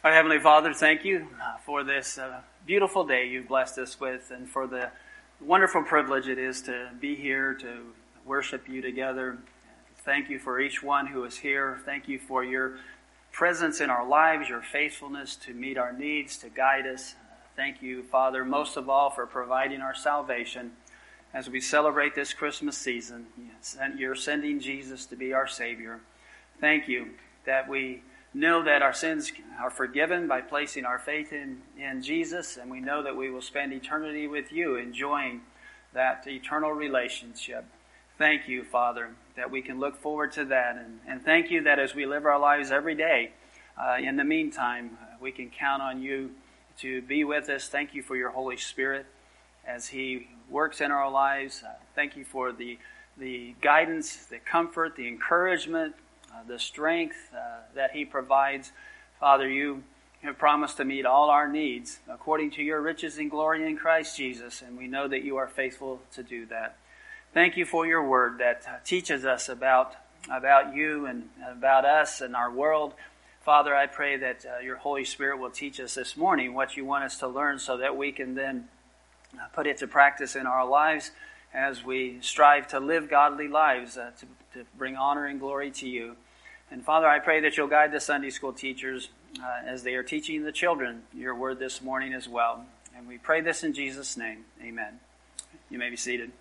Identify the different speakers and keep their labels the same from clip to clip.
Speaker 1: Our Heavenly Father, thank you for this beautiful day you've blessed us with, and for the wonderful privilege it is to be here to worship you together. Thank you for each one who is here. Thank you for your presence in our lives, your faithfulness to meet our needs, to guide us. Thank you, Father, most of all for providing our salvation as we celebrate this Christmas season. You're sending Jesus to be our Savior. Thank you that we know that our sins are forgiven by placing our faith in Jesus, and we know that we will spend eternity with you enjoying that eternal relationship. Thank you, Father, that we can look forward to that, and thank you that as we live our lives every day, in the meantime, we can count on you to be with us. Thank you for your Holy Spirit as He works in our lives. Thank you for the guidance, the comfort, the encouragement, the strength that He provides. Father, you have promised to meet all our needs according to your riches and glory in Christ Jesus, and we know that you are faithful to do that. Thank you for your word that teaches us about you and about us and our world. Father, I pray that your Holy Spirit will teach us this morning what you want us to learn so that we can then put it to practice in our lives as we strive to live godly lives to bring honor and glory to you. And Father, I pray that you'll guide the Sunday school teachers as they are teaching the children your word this morning as well. And we pray this in Jesus' name. Amen. You may be seated.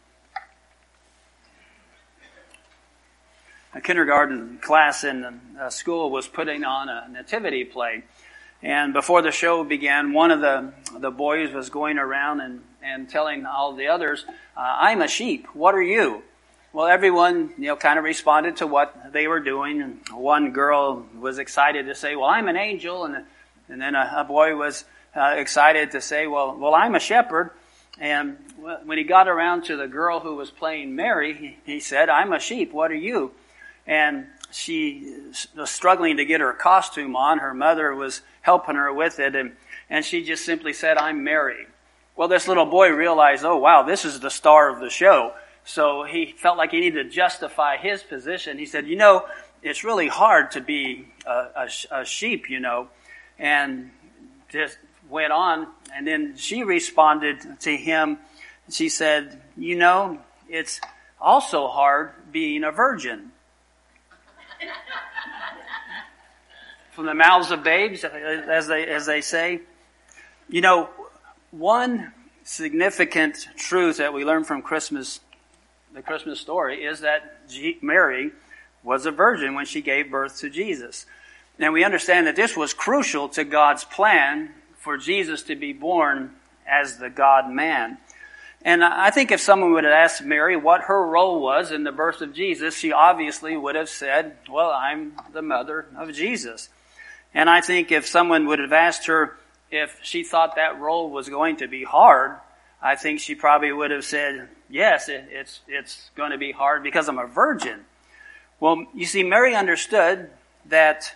Speaker 1: A kindergarten class in school was putting on a nativity play. And before the show began, one of the boys was going around and telling all the others, I'm a sheep. What are you? Well, everyone, kind of responded to what they were doing. And one girl was excited to say, well, I'm an angel. And then a boy was excited to say, well, I'm a shepherd. And when he got around to the girl who was playing Mary, he said, I'm a sheep. What are you? And she was struggling to get her costume on. Her mother was helping her with it. And she just simply said, I'm Mary. Well, this little boy realized, oh, wow, this is the star of the show. So he felt like he needed to justify his position. He said, it's really hard to be a sheep, and just went on. And then she responded to him. She said, it's also hard being a virgin. From the mouths of babes, as they say. One significant truth that we learn from the Christmas story, is that Mary was a virgin when she gave birth to Jesus. And we understand that this was crucial to God's plan for Jesus to be born as the God-man. And I think if someone would have asked Mary what her role was in the birth of Jesus, she obviously would have said, well, I'm the mother of Jesus. And I think if someone would have asked her if she thought that role was going to be hard, I think she probably would have said, yes, it's going to be hard because I'm a virgin. Well, you see, Mary understood that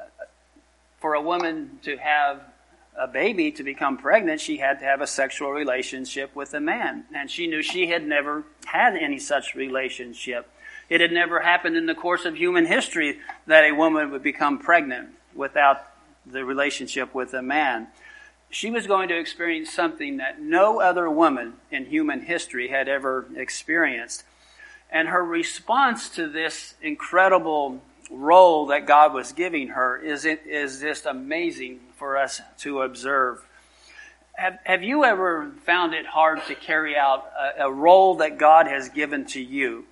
Speaker 1: for a woman to have a baby, to become pregnant, she had to have a sexual relationship with a man. And she knew she had never had any such relationship. It had never happened in the course of human history that a woman would become pregnant without the relationship with a man. She was going to experience something that no other woman in human history had ever experienced. And her response to this incredible role that God was giving her is just amazing for us to observe. Have you ever found it hard to carry out a role that God has given to you?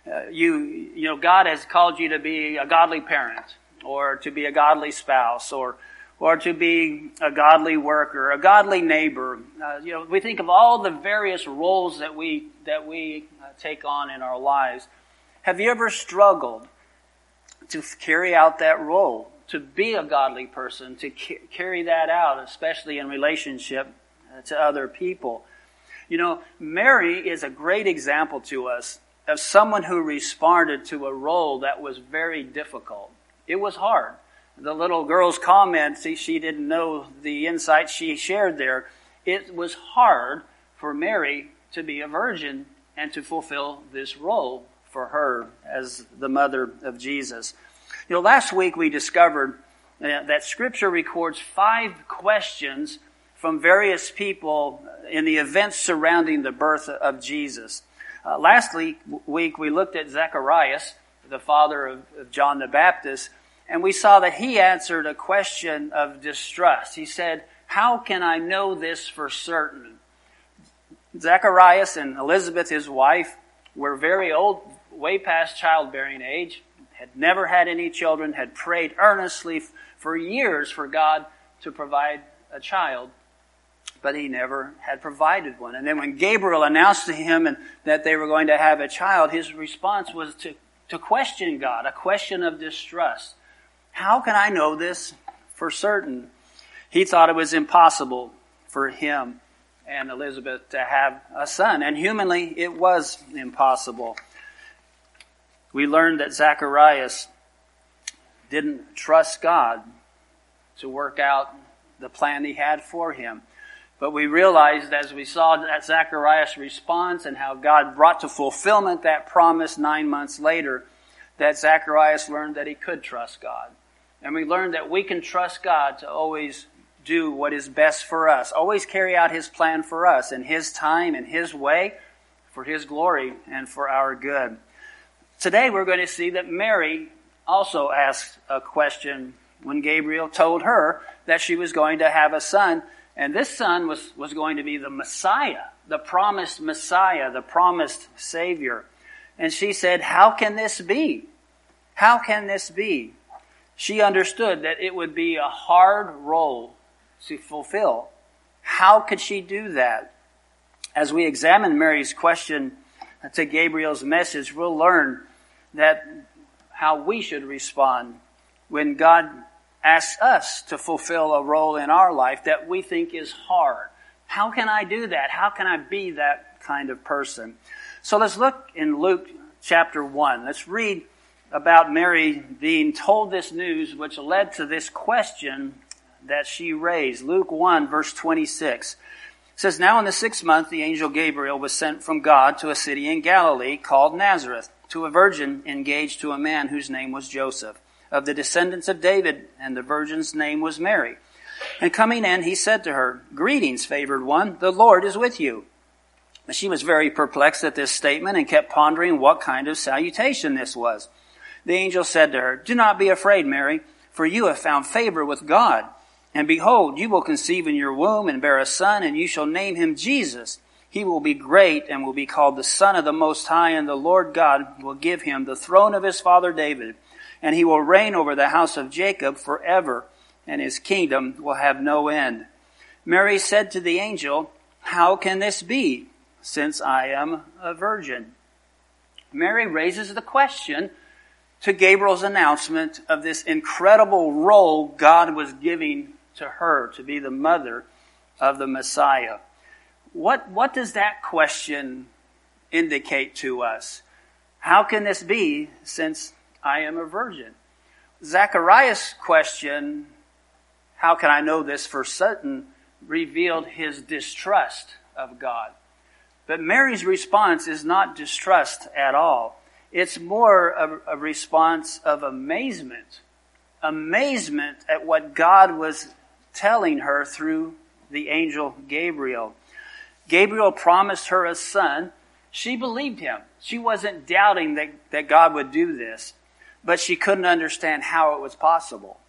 Speaker 1: God has called you to be a godly parent, or to be a godly spouse, or to be a godly worker, a godly neighbor. We think of all the various roles that we take on in our lives. Have you ever struggled to carry out that role, to be a godly person, to carry that out, especially in relationship to other people? Mary is a great example to us of someone who responded to a role that was very difficult. It was hard. The little girl's comment, she didn't know the insight she shared there. It was hard for Mary to be a virgin and to fulfill this role for her as the mother of Jesus. Last week we discovered that Scripture records 5 questions from various people in the events surrounding the birth of Jesus. Last week we looked at Zacharias, the father of John the Baptist, and we saw that he answered a question of distrust. He said, "How can I know this for certain?" Zacharias and Elizabeth, his wife, were very old, way past childbearing age, had never had any children, had prayed earnestly for years for God to provide a child, but he never had provided one. And then when Gabriel announced to him that they were going to have a child, his response was to question God, a question of distrust. How can I know this for certain? He thought it was impossible for him and Elizabeth to have a son, and humanly it was impossible. We learned that Zacharias didn't trust God to work out the plan he had for him. But we realized, as we saw that Zacharias' response and how God brought to fulfillment that promise 9 months later, that Zacharias learned that he could trust God. And we learned that we can trust God to always do what is best for us, always carry out His plan for us in His time, in His way, for His glory and for our good. Today we're going to see that Mary also asked a question when Gabriel told her that she was going to have a son, and this son was going to be the Messiah, the promised Messiah, the promised Savior. And she said, "How can this be? How can this be?" She understood that it would be a hard role to fulfill. How could she do that? As we examine Mary's question to Gabriel's message, we'll learn that how we should respond when God asks us to fulfill a role in our life that we think is hard. How can I do that? How can I be that kind of person? So let's look in Luke chapter 1. Let's read about Mary being told this news, which led to this question that she raised. Luke 1, verse 26. It says, "Now in the 6th month, the angel Gabriel was sent from God to a city in Galilee called Nazareth, to a virgin engaged to a man whose name was Joseph, of the descendants of David, and the virgin's name was Mary. And coming in, he said to her, 'Greetings, favored one, the Lord is with you.' But she was very perplexed at this statement and kept pondering what kind of salutation this was. The angel said to her, 'Do not be afraid, Mary, for you have found favor with God. And behold, you will conceive in your womb and bear a son, and you shall name him Jesus. He will be great and will be called the Son of the Most High, and the Lord God will give him the throne of his father David. And he will reign over the house of Jacob forever, and his kingdom will have no end.' Mary said to the angel, 'How can this be, since I am a virgin?'" Mary raises the question to Gabriel's announcement of this incredible role God was giving to her to be the mother of the Messiah. What does that question indicate to us? How can this be, since I am a virgin? Zacharias' question, "How can I know this for certain?" revealed his distrust of God. But Mary's response is not distrust at all. It's more a response of amazement. Amazement at what God was telling her through the angel Gabriel. Gabriel promised her a son. She believed him. She wasn't doubting that God would do this, but she couldn't understand how it was possible.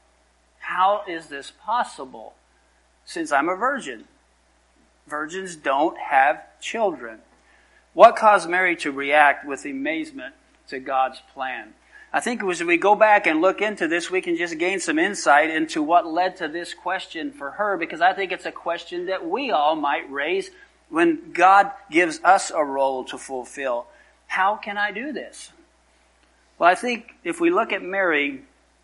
Speaker 1: How is this possible? Since I'm a virgin. Virgins don't have children. What caused Mary to react with amazement to God's plan? I think as we go back and look into this, we can just gain some insight into what led to this question for her, because I think it's a question that we all might raise when God gives us a role to fulfill. How can I do this? Well, I think if we look at Mary,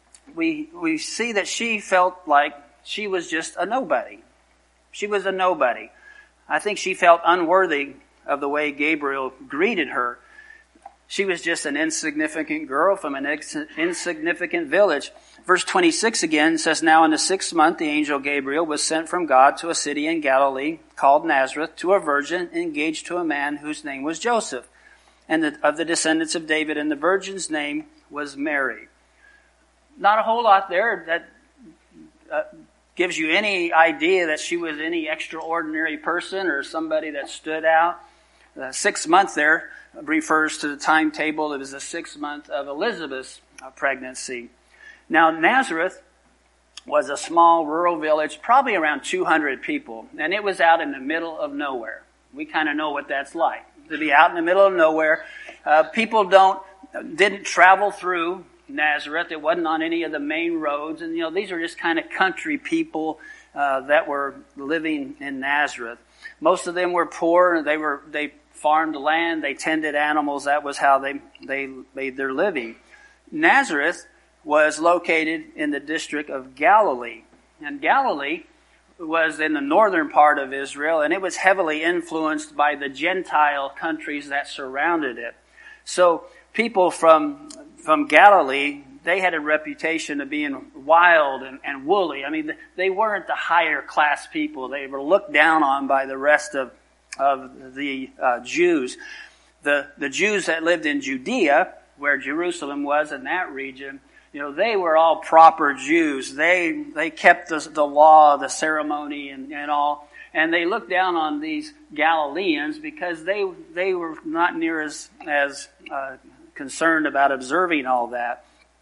Speaker 1: we see that she felt like she was just a nobody. She was a nobody. I think she felt unworthy of the way Gabriel greeted her. She was just an insignificant girl from an insignificant village. Verse 26 again says, "Now in the 6th month, the angel Gabriel was sent from God to a city in Galilee called Nazareth, to a virgin engaged to a man whose name was Joseph, and of the descendants of David, and the virgin's name was Mary." Not a whole lot there that gives you any idea that she was any extraordinary person or somebody that stood out. 6 months there refers to the timetable. It was the 6th month of Elizabeth's pregnancy. Now, Nazareth was a small rural village, probably around 200 people, and it was out in the middle of nowhere. We kind of know what that's like, to be out in the middle of nowhere. People didn't travel through Nazareth. It wasn't on any of the main roads, and these are just kind of country people that were living in Nazareth. Most of them were poor. They farmed land. They tended animals. That was how they made their living. Nazareth was located in the district of Galilee. And Galilee was in the northern part of Israel, and it was heavily influenced by the Gentile countries that surrounded it. So people from Galilee, they had a reputation of being wild and woolly. I mean, they weren't the higher class people. They were looked down on by the rest of the Jews. The Jews that lived in Judea, where Jerusalem was in that region, they were all proper Jews. They kept the law, the ceremony, and all. And they looked down on these Galileans because they were not near as concerned about observing all that.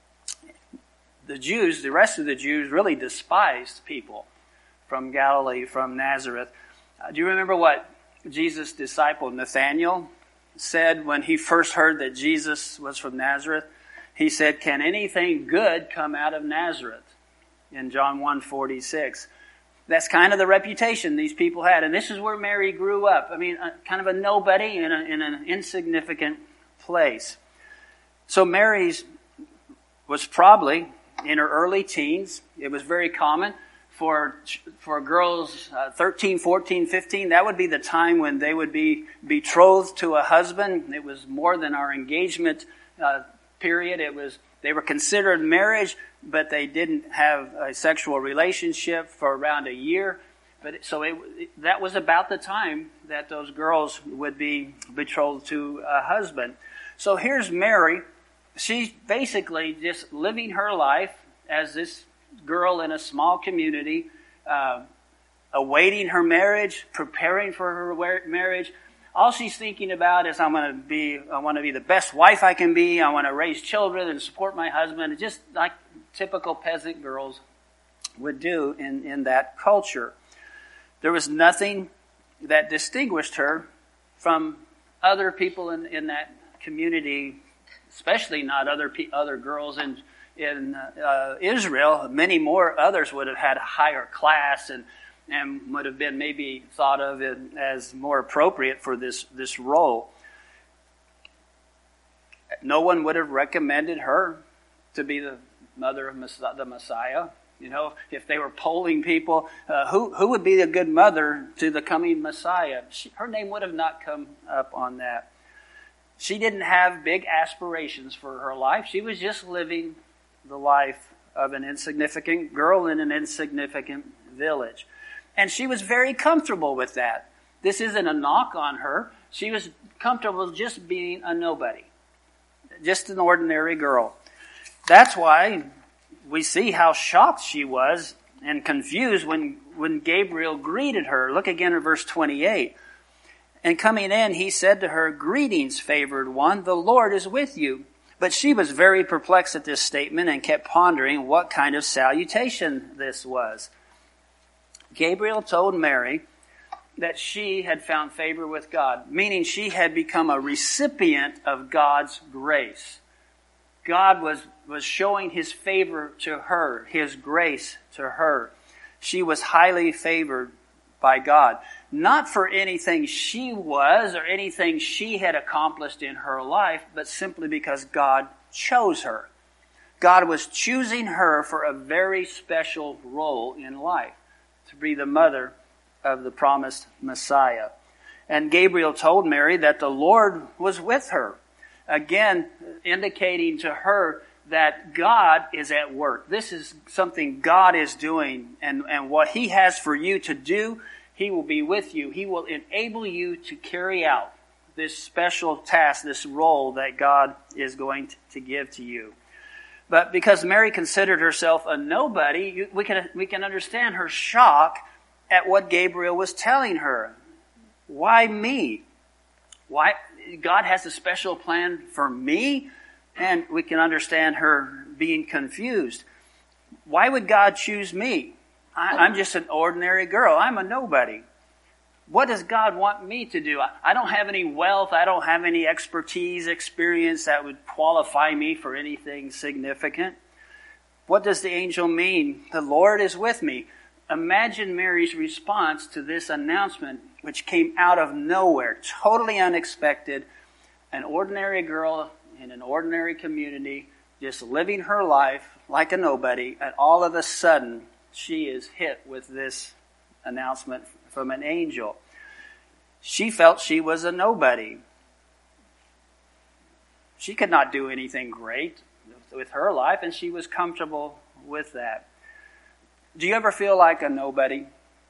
Speaker 1: The rest of the Jews really despised people from Galilee, from Nazareth. Do you remember what Jesus' disciple Nathanael said when he first heard that Jesus was from Nazareth? He said, "Can anything good come out of Nazareth?" In John 1:46. That's kind of the reputation these people had. And this is where Mary grew up. I mean, kind of a nobody in an insignificant place. So Mary was probably in her early teens. It was very common for girls 13, 14, 15. That would be the time when they would be betrothed to a husband. It was more than our engagement period. They were considered marriage, but they didn't have a sexual relationship for around a year. That was about the time that those girls would be betrothed to a husband. So here's Mary. She's basically just living her life as this girl in a small community, awaiting her marriage, preparing for her marriage. All she's thinking about is, I want to be the best wife I can be. I want to raise children and support my husband. Just like typical peasant girls would do in that culture. There was nothing that distinguished her from other people in that community, especially not other girls in Israel. Many more others would have had a higher class and would have been maybe thought of as more appropriate for this role. No one would have recommended her to be the mother of the Messiah. If they were polling people, who would be a good mother to the coming Messiah? Her name would have not come up on that. She didn't have big aspirations for her life. She was just living the life of an insignificant girl in an insignificant village. And she was very comfortable with that. This isn't a knock on her. She was comfortable just being a nobody. Just an ordinary girl. That's why we see how shocked she was and confused when Gabriel greeted her. Look again at verse 28. And coming in, he said to her, "Greetings, favored one, the Lord is with you." But she was very perplexed at this statement and kept pondering what kind of salutation this was. Gabriel told Mary that she had found favor with God, meaning she had become a recipient of God's grace. God was showing his favor to her, his grace to her. She was highly favored by God. Not for anything she was or anything she had accomplished in her life, but simply because God chose her. God was choosing her for a very special role in life, to be the mother of the promised Messiah. And Gabriel told Mary that the Lord was with her. Again, indicating to her that God is at work. This is something God is doing, and what he has for you to do, he will be with you. He will enable you to carry out this special task, this role that God is going to give to you. But because Mary considered herself a nobody, we can understand her shock at what Gabriel was telling her. Why me? Why God has a special plan for me? And we can understand her being confused. Why would God choose me? I'm just an ordinary girl. I'm a nobody. What does God want me to do? I don't have any wealth. I don't have any expertise, experience that would qualify me for anything significant. What does the angel mean? The Lord is with me. Imagine Mary's response to this announcement, which came out of nowhere, totally unexpected. An ordinary girl in an ordinary community, just living her life like a nobody, and all of a sudden, she is hit with this announcement from an angel. She felt she was a nobody. She could not do anything great with her life, and she was comfortable with that. Do you ever feel like a nobody?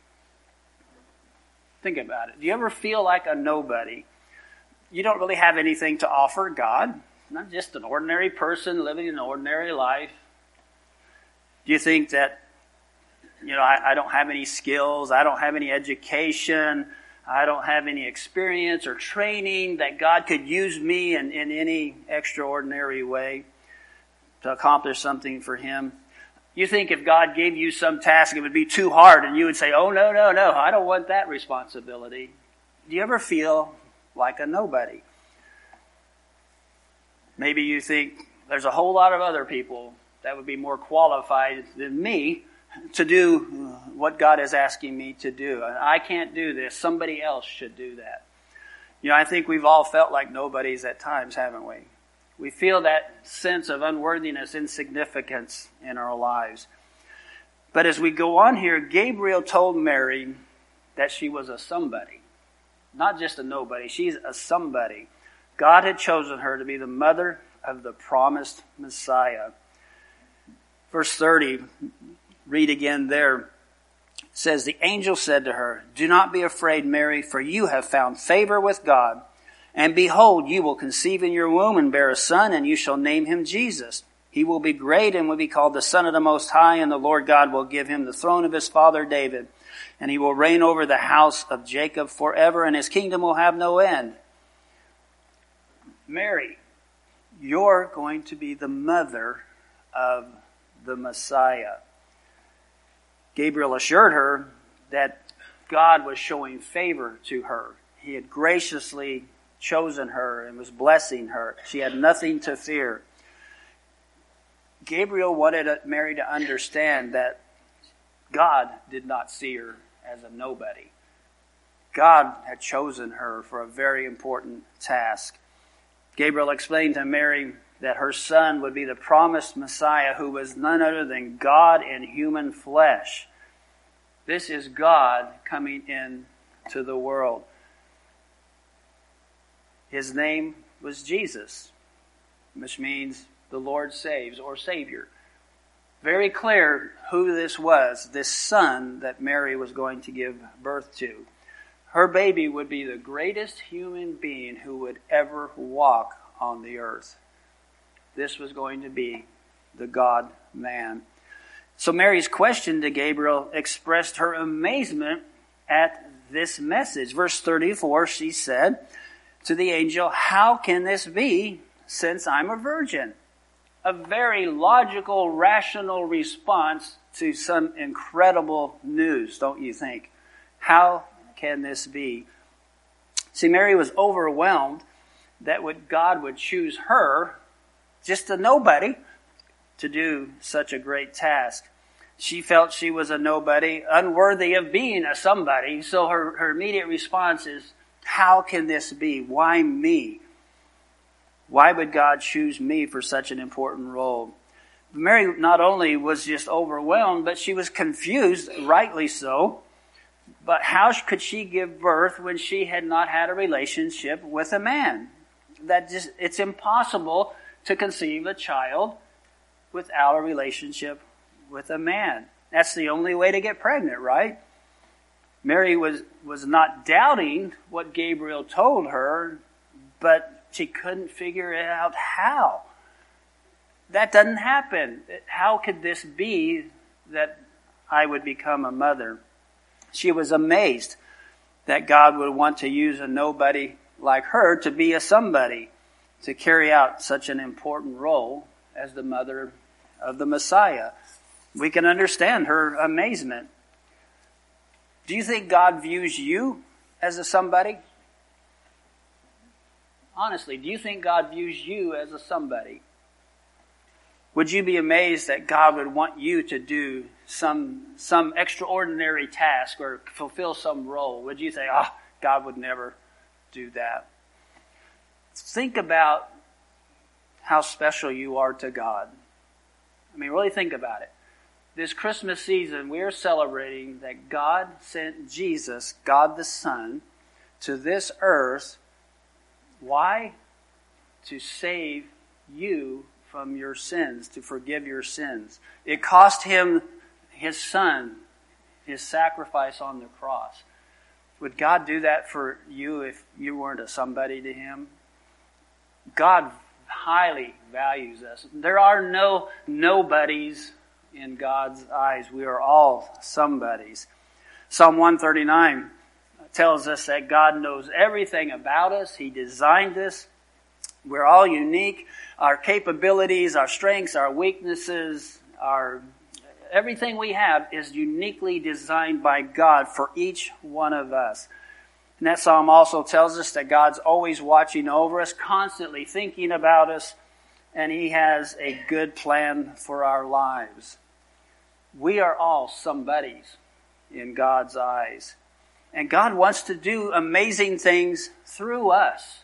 Speaker 1: Think about it. Do you ever feel like a nobody? You don't really have anything to offer God. Not just an ordinary person living an ordinary life. Do you think that, I don't have any skills, I don't have any education, I don't have any experience or training, that God could use me in any extraordinary way to accomplish something for Him? You think if God gave you some task, it would be too hard, and you would say, oh, no, I don't want that responsibility. Do you ever feel like a nobody? Maybe you think there's a whole lot of other people that would be more qualified than me to do what God is asking me to do. I can't do this. Somebody else should do that. I think we've all felt like nobodies at times, haven't we? We feel that sense of unworthiness, insignificance in our lives. But as we go on here, Gabriel told Mary that she was a somebody. Not just a nobody, she's a somebody. God had chosen her to be the mother of the promised Messiah. Verse 30, read again there. It says, the angel said to her, do not be afraid, Mary, for you have found favor with God. And behold, you will conceive in your womb and bear a son, and you shall name him Jesus. He will be great and will be called the Son of the Most High, and the Lord God will give him the throne of his father David. And he will reign over the house of Jacob forever, and his kingdom will have no end. Mary, you're going to be the mother of the Messiah. Gabriel assured her that God was showing favor to her. He had graciously chosen her and was blessing her. She had nothing to fear. Gabriel wanted Mary to understand that God did not see her as a nobody. God had chosen her for a very important task. Gabriel explained to Mary that her son would be the promised Messiah, who was none other than God in human flesh. This is God coming into the world. His name was Jesus, which means the Lord saves, or Savior. Very clear who this was, this son that Mary was going to give birth to. Her baby would be the greatest human being who would ever walk on the earth. This was going to be the God-man. So Mary's question to Gabriel expressed her amazement at this message. Verse 34, she said to the angel, how can this be since I'm a virgin? A very logical, rational response to some incredible news, don't you think? How can this be? See, Mary was overwhelmed that God would choose her, just a nobody, to do such a great task. She felt she was a nobody, unworthy of being a somebody, so her immediate response is, how can this be? Why me? Why would God choose me for such an important role? Mary not only was just overwhelmed, but she was confused, rightly so. But how could she give birth when she had not had a relationship with a man? It's impossible to conceive a child without a relationship with a man. That's the only way to get pregnant, right? Mary was not doubting what Gabriel told her, but she couldn't figure out how. that doesn't happen. How could this be that I would become a mother? She was amazed that God would want to use a nobody like her to be a somebody, to carry out such an important role as the mother of the Messiah. We can understand her amazement. Do you think God views you as a somebody? Honestly, do you think God views you as a somebody? Would you be amazed that God would want you to do some extraordinary task or fulfill some role? Would you say, God would never do that? Think about how special you are to God. I mean, really think about it. This Christmas season, we are celebrating that God sent Jesus, God the Son, to this earth. Why? To save you from your sins, to forgive your sins. It cost him his Son, his sacrifice on the cross. Would God do that for you if you weren't a somebody to him? God highly values us. There are no nobodies in God's eyes. We are all somebodies. Psalm 139 tells us that God knows everything about us. He designed us. We're all unique. Our capabilities, our strengths, our weaknesses, everything we have is uniquely designed by God for each one of us. And that psalm also tells us that God's always watching over us, constantly thinking about us, and He has a good plan for our lives. We are all somebodies in God's eyes. And God wants to do amazing things through us.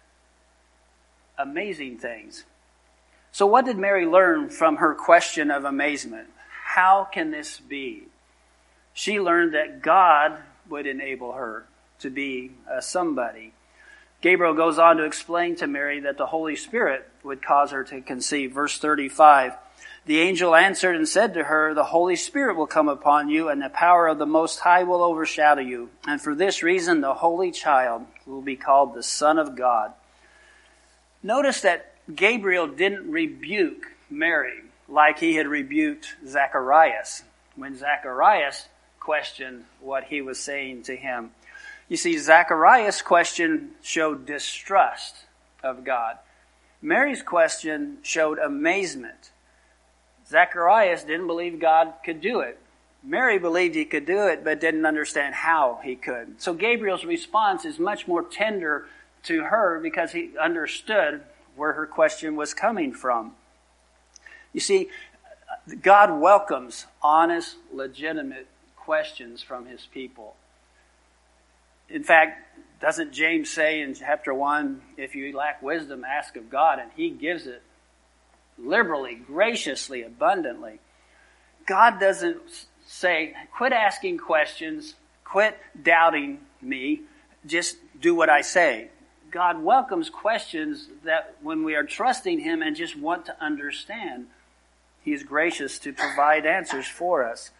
Speaker 1: Amazing things. So what did Mary learn from her question of amazement? How can this be? She learned that God would enable her to be a somebody. Gabriel goes on to explain to Mary that the Holy Spirit would cause her to conceive. Verse 35, the angel answered and said to her, the Holy Spirit will come upon you, and the power of the Most High will overshadow you. And for this reason, the Holy Child will be called the Son of God. Notice that Gabriel didn't rebuke Mary like he had rebuked Zacharias when Zacharias questioned what he was saying to him. You see, Zacharias' question showed distrust of God. Mary's question showed amazement. Zacharias didn't believe God could do it. Mary believed he could do it, but didn't understand how he could. So Gabriel's response is much more tender to her because he understood where her question was coming from. You see, God welcomes honest, legitimate questions from His people. In fact, doesn't James say in chapter 1, if you lack wisdom, ask of God, and He gives it liberally, graciously, abundantly. God doesn't say, quit asking questions, quit doubting me, just do what I say. God welcomes questions that when we are trusting Him and just want to understand, He is gracious to provide answers for us.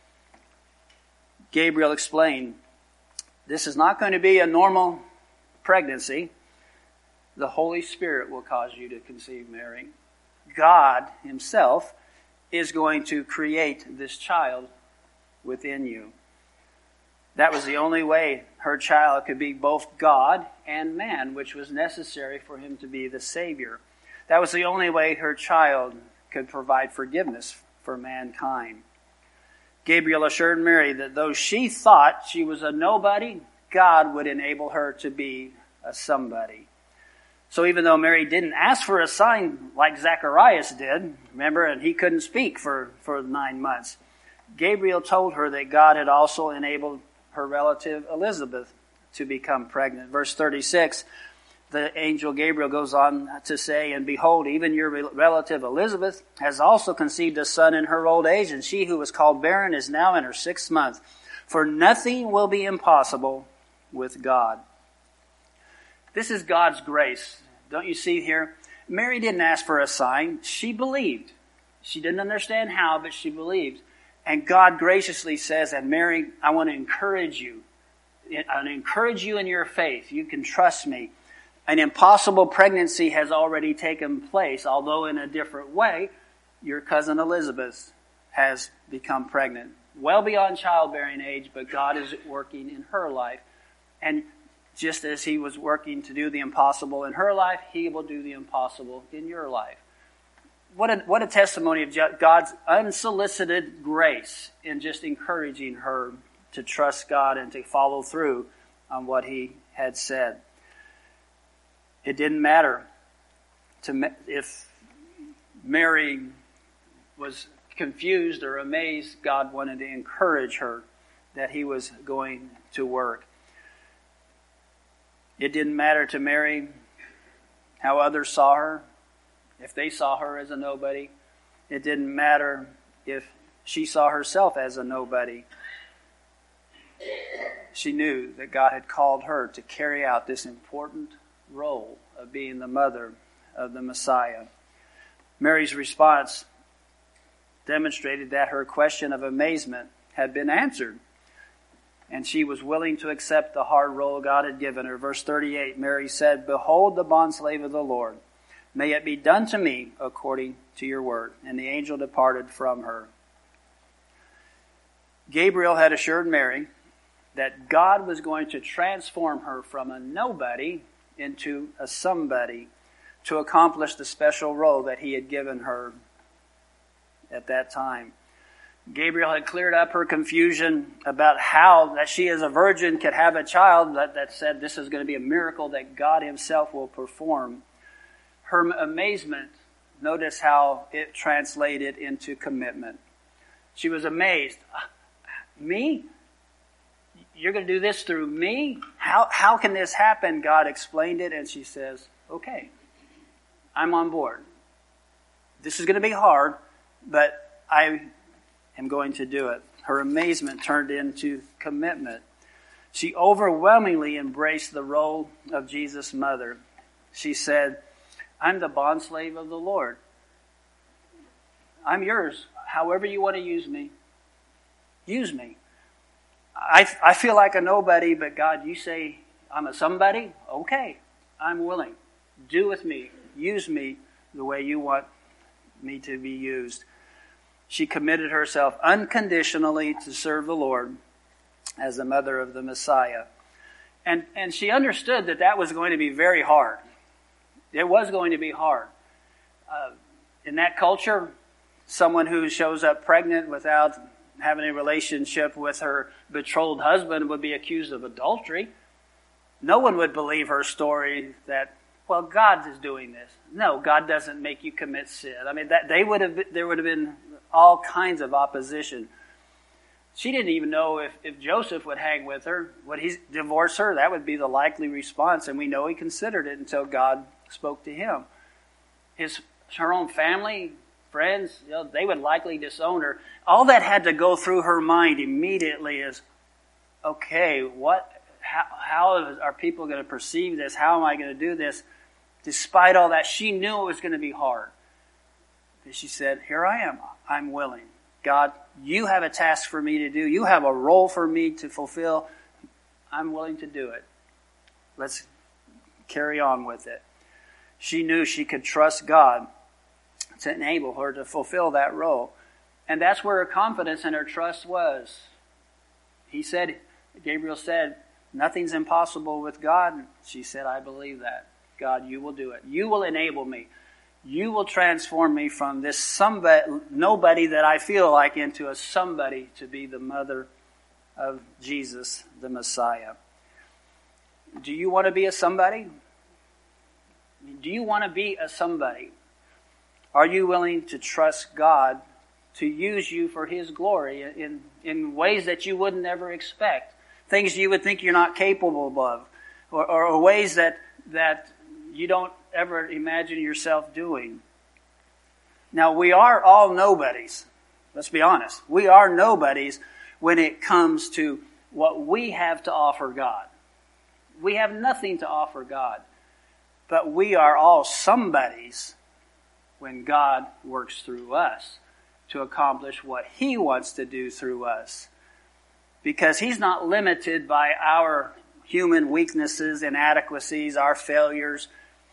Speaker 1: Gabriel explained, this is not going to be a normal pregnancy. The Holy Spirit will cause you to conceive, Mary. God Himself is going to create this child within you. That was the only way her child could be both God and man, which was necessary for Him to be the Savior. That was the only way her child could provide forgiveness for mankind. Gabriel assured Mary that though she thought she was a nobody, God would enable her to be a somebody. So even though Mary didn't ask for a sign like Zacharias did, remember, and he couldn't speak for 9 months, Gabriel told her that God had also enabled her relative Elizabeth to become pregnant. Verse 36, the angel Gabriel goes on to say, and behold, even your relative Elizabeth has also conceived a son in her old age, and she who was called barren is now in her 6th month. For nothing will be impossible with God. This is God's grace. Don't you see here? Mary didn't ask for a sign. She believed. She didn't understand how, but she believed. And God graciously says, and Mary, I want to encourage you. I want to encourage you in your faith. You can trust me. An impossible pregnancy has already taken place, although in a different way. Your cousin Elizabeth has become pregnant, well beyond childbearing age, but God is working in her life. And just as He was working to do the impossible in her life, He will do the impossible in your life. What a testimony of God's unsolicited grace in just encouraging her to trust God and to follow through on what He had said. It didn't matter if Mary was confused or amazed. God wanted to encourage her that He was going to work. It didn't matter to Mary how others saw her, if they saw her as a nobody. It didn't matter if she saw herself as a nobody. She knew that God had called her to carry out this important role of being the mother of the Messiah. Mary's response demonstrated that her question of amazement had been answered, and she was willing to accept the hard role God had given her. Verse 38, Mary said, "Behold the bondslave of the Lord. May it be done to me according to your word." And the angel departed from her. Gabriel had assured Mary that God was going to transform her from a nobody into a somebody to accomplish the special role that He had given her at that time. Gabriel had cleared up her confusion about how that she as a virgin could have a child that said this is going to be a miracle that God Himself will perform. Her amazement, notice how it translated into commitment. She was amazed. Me? You're going to do this through me? How can this happen? God explained it, and she says, okay, I'm on board. This is going to be hard, but I am going to do it. Her amazement turned into commitment. She overwhelmingly embraced the role of Jesus' mother. She said, I'm the bondslave of the Lord. I'm yours. However you want to use me, use me. I feel like a nobody, but God, you say I'm a somebody? Okay, I'm willing. Do with me. Use me the way you want me to be used. She committed herself unconditionally to serve the Lord as the mother of the Messiah. And she understood that was going to be very hard. It was going to be hard. In that culture, someone who shows up pregnant without having a relationship with her betrothed husband would be accused of adultery. No one would believe her story that, well, God is doing this. No, God doesn't make you commit sin. I mean, there would have been all kinds of opposition. She didn't even know if Joseph would hang with her. Would he divorce her? That would be the likely response, and we know he considered it until God spoke to him. Her own family, friends, they would likely disown her. All that had to go through her mind immediately is, okay, how are people going to perceive this? How am I going to do this? Despite all that, she knew it was going to be hard. And she said, here I am. I'm willing. God, you have a task for me to do. You have a role for me to fulfill. I'm willing to do it. Let's carry on with it. She knew she could trust God to enable her to fulfill that role. And that's where her confidence and her trust was. Gabriel said, nothing's impossible with God. She said, I believe that. God, you will do it. You will enable me. You will transform me from this nobody that I feel like into a somebody to be the mother of Jesus, the Messiah. Do you want to be a somebody? Do you want to be a somebody? Are you willing to trust God to use you for His glory in ways that you would never expect? Things you would think you're not capable of, or ways that you don't ever imagine yourself doing. Now, we are all nobodies. Let's be honest. We are nobodies when it comes to what we have to offer God. We have nothing to offer God. But we are all somebodies when God works through us to accomplish what He wants to do through us. Because He's not limited by our human weaknesses, inadequacies, our failures.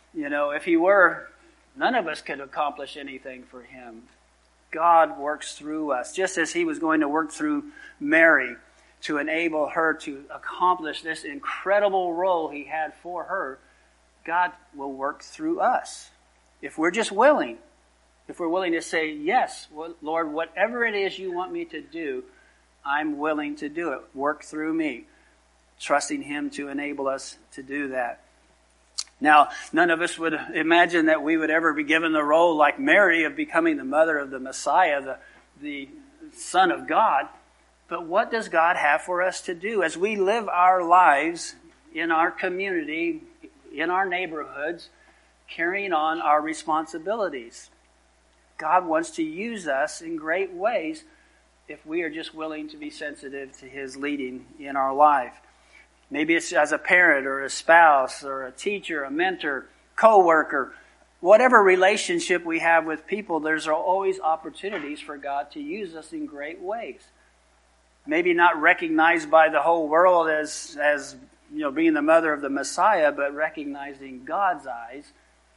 Speaker 1: If he were, none of us could accomplish anything for him. God works through us, just as he was going to work through Mary to enable her to accomplish this incredible role he had for her. God will work through us if we're just willing. If we're willing to say, yes, Lord, whatever it is you want me to do, I'm willing to do it. Work through me. Trusting him to enable us to do that. Now, none of us would imagine that we would ever be given the role like Mary of becoming the mother of the Messiah, the Son of God. But what does God have for us to do as we live our lives in our community, in our neighborhoods, carrying on our responsibilities? God wants to use us in great ways if we are just willing to be sensitive to his leading in our life. Maybe it's as a parent or a spouse or a teacher, a mentor, co-worker. Whatever relationship we have with people, there's always opportunities for God to use us in great ways. Maybe not recognized by the whole world as being the mother of the Messiah, but recognizing God's eyes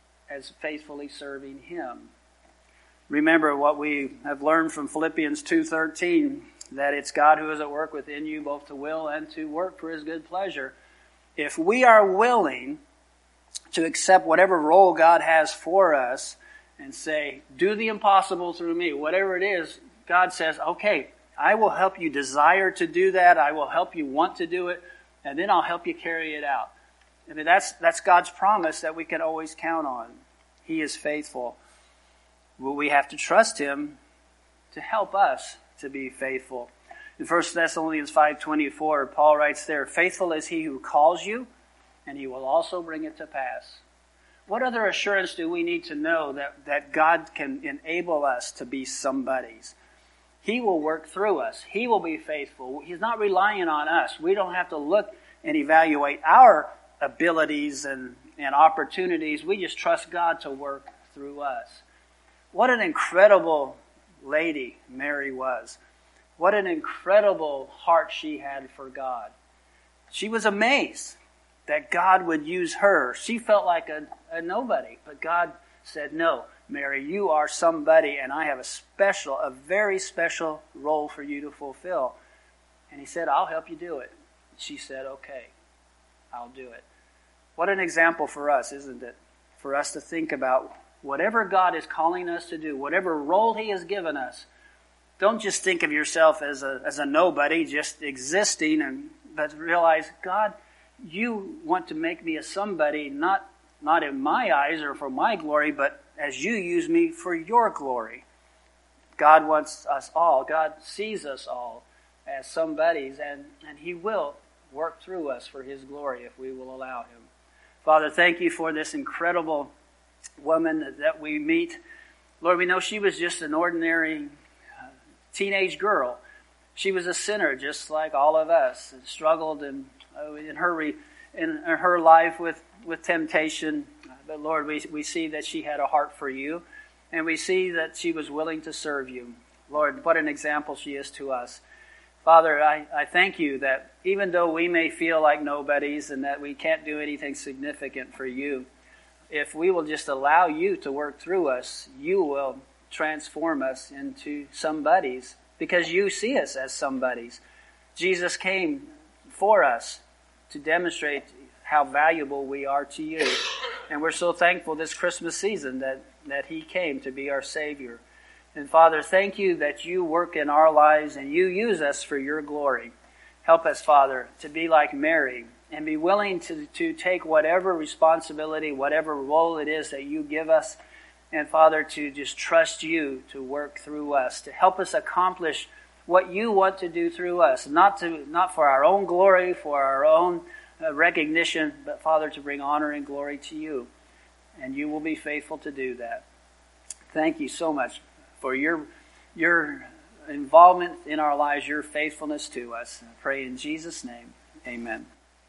Speaker 1: as faithfully serving him. Remember what we have learned from Philippians 2:13, that it's God who is at work within you both to will and to work for his good pleasure. If we are willing to accept whatever role God has for us and say, do the impossible through me, whatever it is, God says, okay, I will help you desire to do that. I will help you want to do it, and then I'll help you carry it out. I mean, that's God's promise that we can always count on. He is faithful. Well, we have to trust him to help us to be faithful. In 1 Thessalonians 5:24, Paul writes there, faithful is he who calls you, and he will also bring it to pass. What other assurance do we need to know that God can enable us to be somebody's? He will work through us. He will be faithful. He's not relying on us. We don't have to look and evaluate our abilities and opportunities. We just trust God to work through us. What an incredible lady Mary was. What an incredible heart she had for God. She was amazed that God would use her. She felt like a nobody, but God said, no, Mary, you are somebody, and I have a very special role for you to fulfill. And he said, I'll help you do it. She said, okay, I'll do it. What an example for us, isn't it? For us to think about whatever God is calling us to do, whatever role he has given us. Don't just think of yourself as a nobody, just existing, but realize, God, you want to make me a somebody, not in my eyes or for my glory, but as you use me for your glory. God wants us all. God sees us all as somebodies, and he will work through us for his glory if we will allow him. Father, thank you for this incredible woman that we meet. Lord, we know she was just an ordinary teenage girl. She was a sinner just like all of us, and struggled in her life with temptation. But Lord, we see that she had a heart for you, and we see that she was willing to serve you. Lord, what an example she is to us. Father, I thank you that even though we may feel like nobodies and that we can't do anything significant for you, if we will just allow you to work through us, you will transform us into somebodies because you see us as somebodies. Jesus came for us to demonstrate how valuable we are to you. And we're so thankful this Christmas season that he came to be our Savior. And Father, thank you that you work in our lives and you use us for your glory. Help us, Father, to be like Mary and be willing to take whatever responsibility, whatever role it is that you give us. And Father, to just trust you to work through us, to help us accomplish what you want to do through us. Not for our own glory, for our own recognition, but Father, to bring honor and glory to you. And you will be faithful to do that. Thank you so much for your involvement in our lives, your faithfulness to us. I pray in Jesus' name, amen.